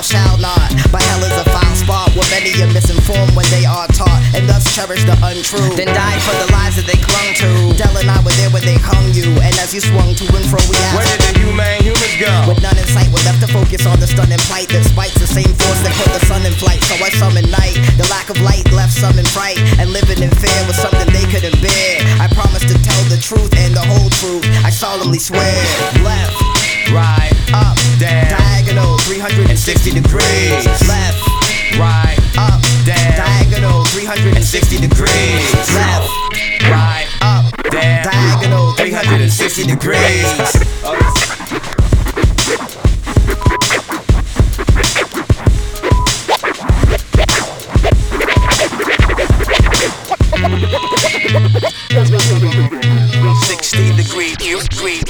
shall not. But hell is a foul spot where many are misinformed when they are taught, and thus cherish the untrue, then died for the lies that they clung to. Del and I were there when they hung you, and as you swung to and fro we asked, where did the humans go? With none in sight, we're left to focus on the stunning plight that spites the same force that put the sun in flight. So I summon night. The lack of light left some in fright, and living in fear was something they couldn't bear. I promise to tell the truth and the whole truth, I solemnly swear. Left, Right, up, down, diagonal 360 degrees. Left, right, up, down, diagonal 360 degrees. Left, right, up, down, diagonal 360 degrees.